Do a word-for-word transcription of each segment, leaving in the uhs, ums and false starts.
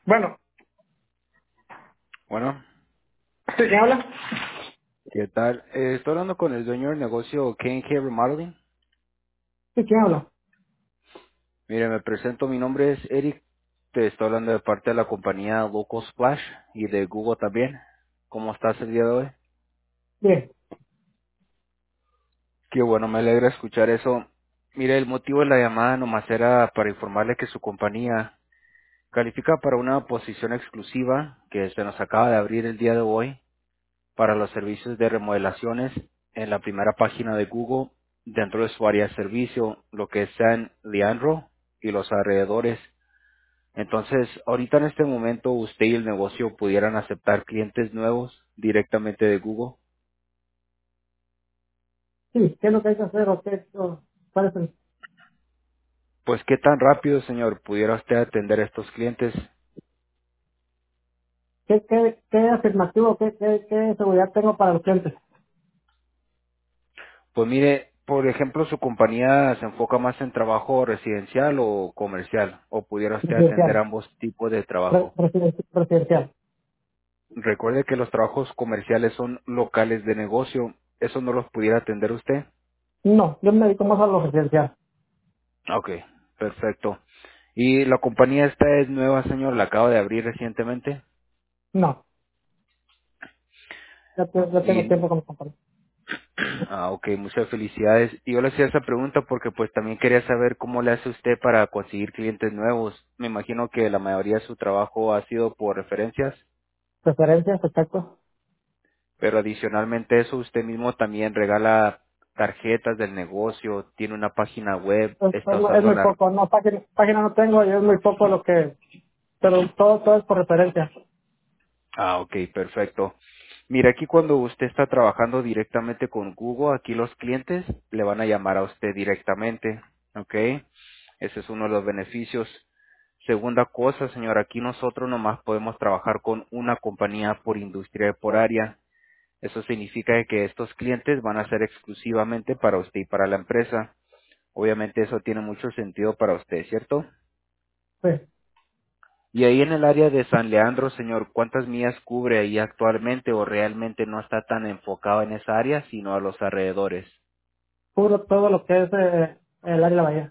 Bueno, Bueno, ¿sí, quién habla? ¿qué tal? Eh, estoy hablando con el dueño del negocio K and K Remodeling. Sí, ¿quién habla? Mire, me presento, mi nombre es Eric. Te estoy hablando de parte de la compañía Local Splash y de Google también. ¿Cómo estás el día de hoy? Bien. Qué bueno, me alegra escuchar eso. Mire, el motivo de la llamada nomás era para informarle que su compañía califica para una posición exclusiva que se nos acaba de abrir el día de hoy para los servicios de remodelaciones en la primera página de Google dentro de su área de servicio, lo que es San Leandro y los alrededores. Entonces, ahorita en este momento usted y el negocio pudieran aceptar clientes nuevos directamente de Google. Sí, ¿qué es lo que hay que hacer o qué? o ¿Cuál es el, Pues, ¿qué tan rápido, señor, pudiera usted atender a estos clientes? qué, qué, qué afirmativo, qué, qué, qué seguridad tengo para los clientes? Pues mire, por ejemplo, su compañía se enfoca más en trabajo residencial o comercial, o pudiera usted atender Presidencial. ambos tipos de Pre- trabajo. presiden- presidencial. Recuerde que los trabajos comerciales son locales de negocio. ¿Eso no los pudiera atender usted? No, yo me dedico más a lo residencial. Ok, perfecto. ¿Y la compañía esta es nueva, señor? ¿La acaba de abrir recientemente? No, ya, te- ya tengo Y, tiempo con mi compañía. ah, ok, muchas felicidades. Y yo le hacía esa pregunta porque pues también quería saber cómo le hace usted para conseguir clientes nuevos. Me imagino que la mayoría de su trabajo ha sido por referencias, Preferencias, exacto. pero adicionalmente eso usted mismo también regala tarjetas del negocio, tiene una página web, Es, está es, mu- es usando muy la. poco, no, página, página no tengo y es muy poco lo que, pero todo, todo es por referencia. Ah, ok, perfecto. Mira, aquí cuando usted está trabajando directamente con Google, aquí los clientes le van a llamar a usted directamente, ok. Ese es uno de los beneficios. Segunda cosa, señor, aquí nosotros nomás podemos trabajar con una compañía por industria y por área. Eso significa que estos clientes van a ser exclusivamente para usted y para la empresa. Obviamente eso tiene mucho sentido para usted, ¿cierto? Sí. Y ahí en el área de San Leandro, señor, ¿cuántas millas cubre ahí actualmente o realmente no está tan enfocado en esa área, sino a los alrededores? Cubro todo lo que es eh, el área de la bahía.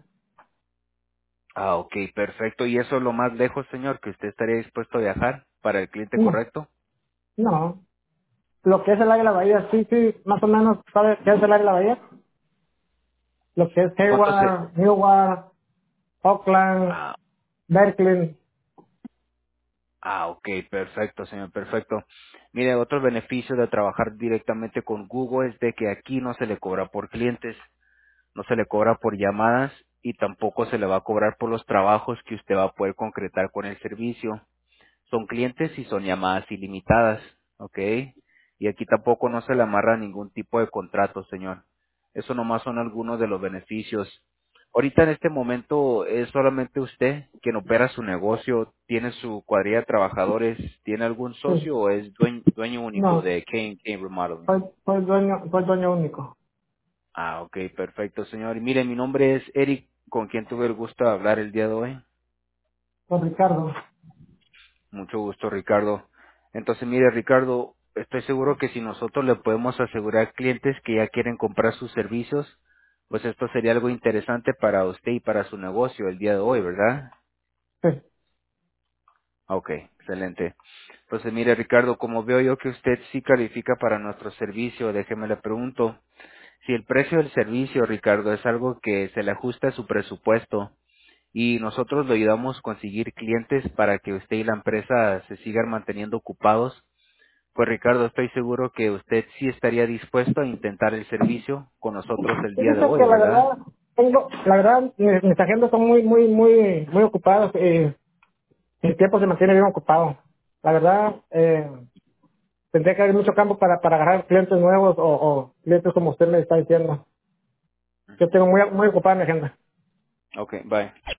Ah, ok, perfecto. ¿Y eso es lo más lejos, señor, que usted estaría dispuesto a viajar para el cliente No, correcto? no. Lo que es el área de la bahía, sí, sí, más o menos, ¿sabes qué es el área de la bahía? Lo que es ¿Cuánto se...? Hayward, Newark, Oakland, Ah, Berkeley. ah, ok, perfecto, señor, perfecto. Mire, otro beneficio de trabajar directamente con Google es de que aquí no se le cobra por clientes, no se le cobra por llamadas y tampoco se le va a cobrar por los trabajos que usted va a poder concretar con el servicio. Son clientes y son llamadas ilimitadas, ¿ok? Y aquí tampoco no se le amarra ningún tipo de contrato, señor. Eso nomás son algunos de los beneficios. Ahorita en este momento es solamente usted quien opera su negocio, tiene su cuadrilla de trabajadores, tiene algún Sí, socio o es dueño, dueño único no, de Kane Kane Remodeling. soy, soy dueño, soy dueño único, Ah, ok, perfecto, señor. Y mire, mi nombre es Eric, con quien tuve el gusto de hablar el día de hoy. con Ricardo. Mucho gusto, Ricardo. Entonces, mire, Ricardo, estoy seguro que si nosotros le podemos asegurar clientes que ya quieren comprar sus servicios, pues esto sería algo interesante para usted y para su negocio el día de hoy, ¿verdad? Sí, Ok, excelente. Entonces, mire, Ricardo, como veo yo que usted sí califica para nuestro servicio, déjeme le pregunto, si el precio del servicio, Ricardo, es algo que se le ajusta a su presupuesto y nosotros le ayudamos a conseguir clientes para que usted y la empresa se sigan manteniendo ocupados, pues Ricardo, estoy seguro que usted sí estaría dispuesto a intentar el servicio con nosotros el día de fíjese hoy, que la ¿verdad? verdad, tengo, la verdad, mis, mis agendas son muy, muy, muy, muy ocupadas y el tiempo se mantiene bien ocupado. La verdad, eh, tendría que haber mucho campo para, para agarrar clientes nuevos o, o clientes como usted me está diciendo. Yo tengo muy, muy ocupada mi agenda. Ok, bye.